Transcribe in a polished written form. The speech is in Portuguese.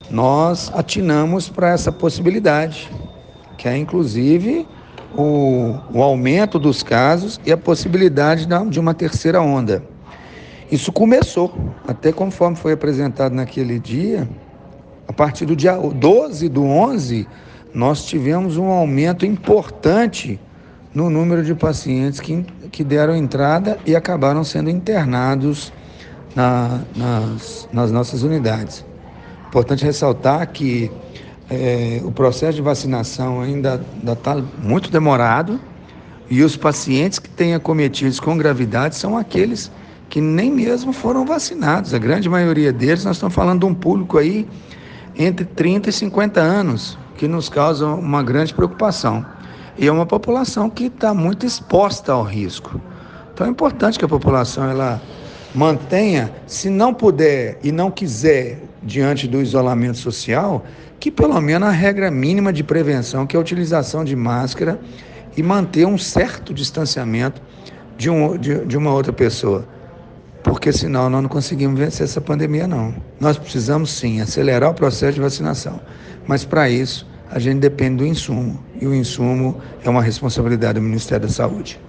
nós atinamos para essa possibilidade, que é inclusive o aumento dos casos e a possibilidade de uma terceira onda. Isso começou, até conforme foi apresentado naquele dia, a partir do dia 12/11, nós tivemos um aumento importante no número de pacientes que deram entrada e acabaram sendo internados nas nossas unidades. Importante ressaltar que o processo de vacinação ainda está muito demorado e os pacientes que têm acometidos com gravidade são aqueles que nem mesmo foram vacinados. A grande maioria deles, nós estamos falando de um público aí entre 30 e 50 anos, que nos causa uma grande preocupação. E é uma população que está muito exposta ao risco. Então é importante que a população ela mantenha, se não puder e não quiser, diante do isolamento social, que pelo menos a regra mínima de prevenção, que é a utilização de máscara e manter um certo distanciamento de uma outra pessoa. Porque senão nós não conseguimos vencer essa pandemia, não. Nós precisamos, sim, acelerar o processo de vacinação. Mas, para isso, a gente depende do insumo. E o insumo é uma responsabilidade do Ministério da Saúde.